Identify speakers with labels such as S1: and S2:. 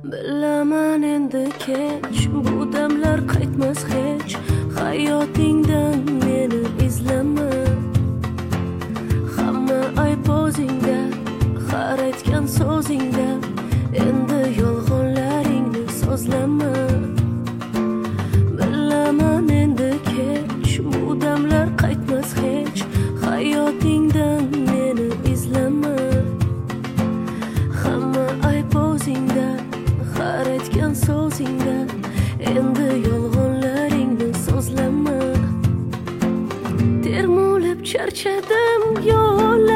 S1: Bilaman endi kech, bu damlar qaytmas hech. Hayotingdan meni izlama. Hamma ayb o'zingda, har aytgan so'zingda. Endi yolg'onlaringni so'zlama. Bilaman endi kech, bu damlar qaytmas hech. Hayotingdan meni izlama. Hamma ayb o'zingda, har aytgan so'zingda. Endi yolg'onlaringni so'zlama. Termulib charchadim yo'llar